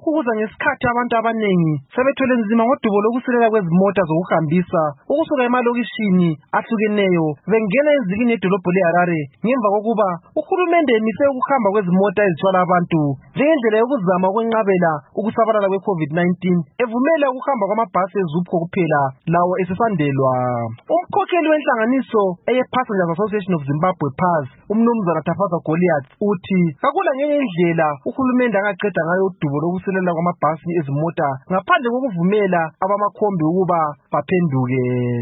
Lokhu kuza ngesikhathi abantu abanengi sebethwele nzima ngodubo lokusilela kwezimota zokuhambisa ukusuka emalokishini ahlukeneyo bengena ezikini edolobho leHarare ngemva kokuba uhulumende emise ukuhamba kwezimota ezithwala abantu njengendlela yokuzama ukwenqabela ukusabalala kwe-COVID-19 evumela ukuhamba kwamabhasi eZUPCO kuphela lawo esesandelwa. Umkhokheli wenhlanganiso eye-Passengers Association of Zimbabwe PAZ, umnumzana Tafaza Goliath, uthi kakula ngenye indlela uhulumende angaqeda ngayo udubo lokusilela kwamabhasi ezimota ngaphandle kokuvumela abamakhombi ukuba baphenduke.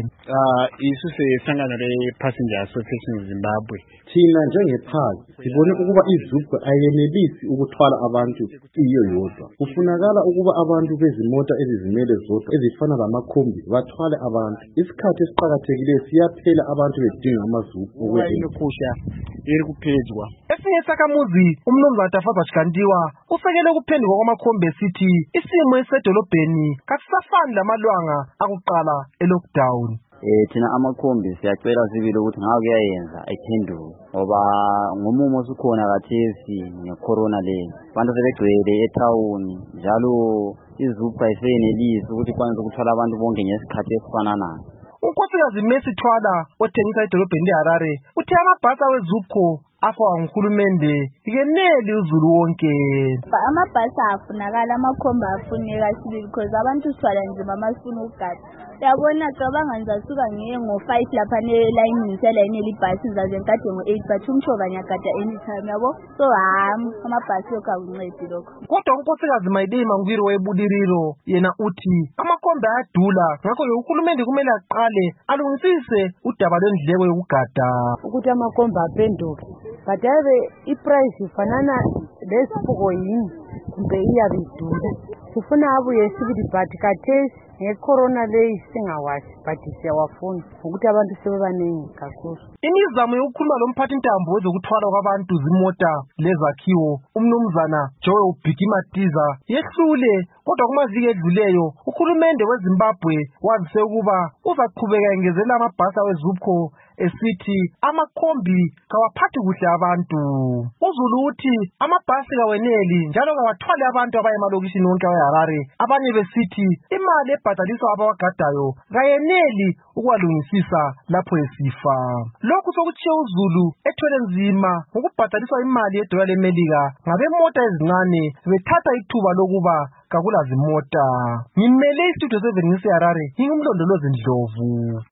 Isihlangano le-Passengers Association of Zimbabwe, thina njenge-PAZ sibone ukuba iZUPCO ayenelisi ukuthwala abantu iyo yodwa. Kufunakala ukuba abantu bezimota ezizimele zodwa ezifana lamakhombi bathwale abantu. Isikhathi esiqakathekileyo siyaphela abantu bedinga amaZUPCO ukuphusha iri kuphedzwa. Esinye isakhamuzi umnumzana Tafaza Chikandiwa usekele ukuphenduka kwamakhombi esithi isimo esedolobheni kasisafani lamalwanga akuqala e-lockdown. Thina amakhombi siyacela sibili ukuthi ngaho kuyayenza ayiphenduke ngoba ngomumo osukhona khathesi ngecorona le abantu sebegcwele ethawuni njalo iZUPCO ayisenelisi ukuthi ikwanise ukuthwala abantu bonke ngesikhathi esifananayo. uNkosikazi Mercy Thwala othengisa edolobheni leHarare uthi amabhasi aweZUPCO afakwa nguhulumende ikeneli uzulu wonke. Amabhasi afunakala, amakhombi afuneka sibili because abantu sithwala nzima masifuna ukugada. Uyabona cabanga ngizasuka ngiye ngo-5 lapha nelayini selayini libhasi ngizaze ngikade ngo-8 but umshova ngiyagada anytime yabo. So amabhasi lokho akuncedi lokho. Kodwa uNkosikazi Mayidei Mangwiro weBuliriro yena uthi amakhombi ayadula ngakho uhulumende kumele aqale alungisise udaba lwendleko yokugada ukuthi amakhombi aphenduke. But i-price ifanana leSUPCO yini kumbe iyabe idula. Sifuna abuye sibili but khathesi ngecorona leyi singawazi but siyawafuna ukuthi abantu sebebaningi kakhulu. Imizamo yokukhuluma lomphathintambo wezokuthwala kwabantu zimota lezakhiwo umnumzana Joe Bhikimatiza yehlule, kodwa kumaviki edluleyo uhulumende weZimbabwe wazise ukuba uzaqhubeka engezela amabhasi aweZUPCO esithi amakhombi kawaphathi kuhle abantu. Uzulu uthi amabhasi kaweneli njalo kawathwale abantu abaya emalokishini wonke aweHarare, abanye besithi imali ebhadaliswa abawagadayo kayeneli ukwalungisisa lapho esifa. Lokhu sokutshiye uzulu ethwele nzima ngokubhadaliswa imali yedola leMelika ngabemota ezincane bethatha ithuba lokuba kakula zimota. Ngimele istudio 7 ngiseHarare, ngingumlondolozi Ndlovu.